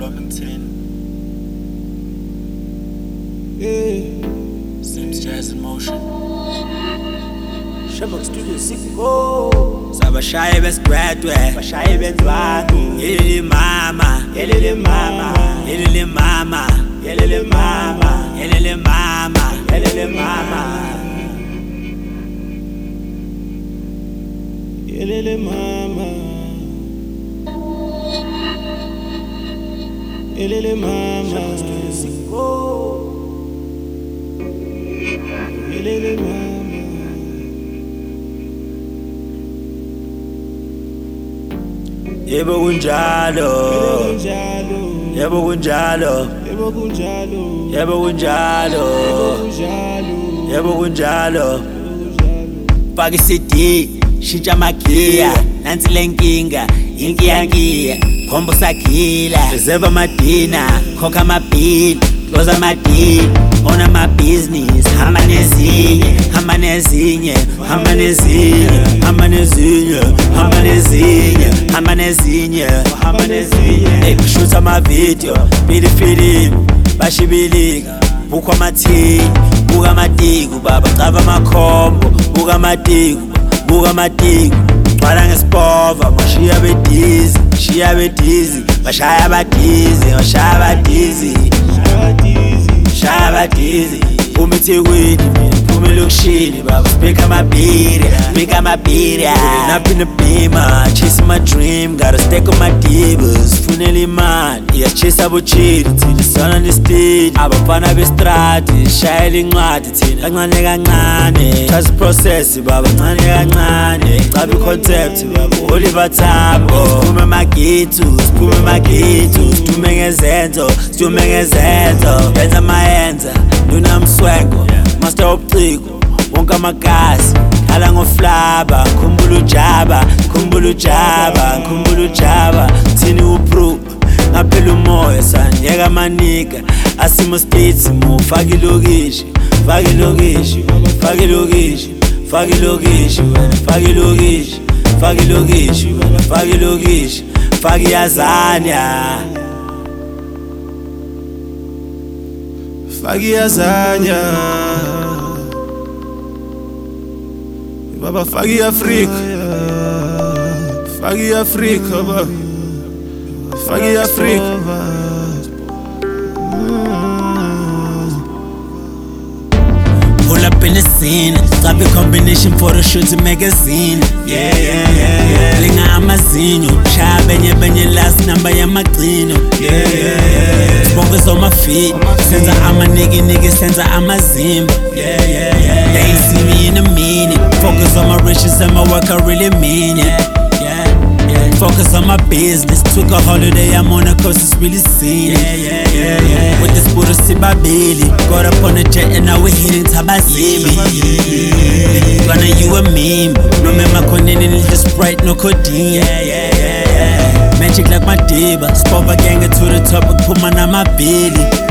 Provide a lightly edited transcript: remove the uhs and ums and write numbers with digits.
Bloomington. Yeah. Sims Jazz in Motion. Shabak Studio 6 Sabashaye besigwedwe, bashaye benzwangu yelele mama, yelele mama yelele mama, yelele mama yelele mama, yelele mama yelele mama yelele mama yelele mama yebo kunjalo, yebo kunjalo, yebo kunjalo yebo kunjalo, yebo kunjalo. Faka i-CD, shintsha amagiya, nansi le nkinga, inkiyankiya, khomba usakhila, reserve amadina, khokha amabhili, close amadili, own amabhizinisi, hamba nezinye, hamba nezinye, hamba nezinye, hamba nezinye, hamba nezinye, hamba nezinye, hamba nezinye. Shutha amavidiyo, bilifilimu, bashibilika, bukho amathini, buka amatiku, baba cava amakhombo, buka amatiku, buka amatiku, gcwala ngesipova, bashiya bedizi, shiya bedizi, bashaya badizi, bashaya badizi, shaya badizi. Phuma eThekwini, mina phuma elokishini, baba speak amabhiri, speak amabhiri. Pulling up in the Beamer, chasing my dream, got a stack on my divas, funela imali, iyachase abochili, thina sona nestage, abafana bestrati, shayela incwadi, thina kancane kancane, trust process, baba kancane kancane, cabe concept, baba Oliver Tambo, siphume emagethu, siphume emagethu, sithume ngezenzo, sithume ngezenzo, benza mayenza, nduna mswengo, master optico, wonke amagazi, khala ngoflaba, khumbula ujaba, khumbula ujaba, khumbula ujaba, thini upro, ngaphela umoya sanyeka manika, asimo states mo, faka ilokishi, faka ilokishi, faka ilokishi, faka ilokishi, wena faka ilokishi, faka ilokishi, wena faka ilokishi, faka iyazanya. faki yazanya baba faki Afrika faki Afrika baba faki Afrika Pull up in the scene, drop a combination photo shoot to magazine. Yeah. Linga amazinyo, shaya benye last number ya magcino. Yeah. Focus on my feet, senza ama nigga, senza amazimba. Yeah. They ain't see me in a minute. Focus on my riches and my work, I really mean it. Yeah. Focus on my business. Took a holiday, I'm on a coast, it's really scenic. Yeah. With this Buddha Sibabili, got up on a jet and now we're hitting Tabazimi. Gonna you a meme. No mema koneni, just Sprite, no codeine. Yeah. Magic like my diva, spot a ganger to the top and put my name my belly.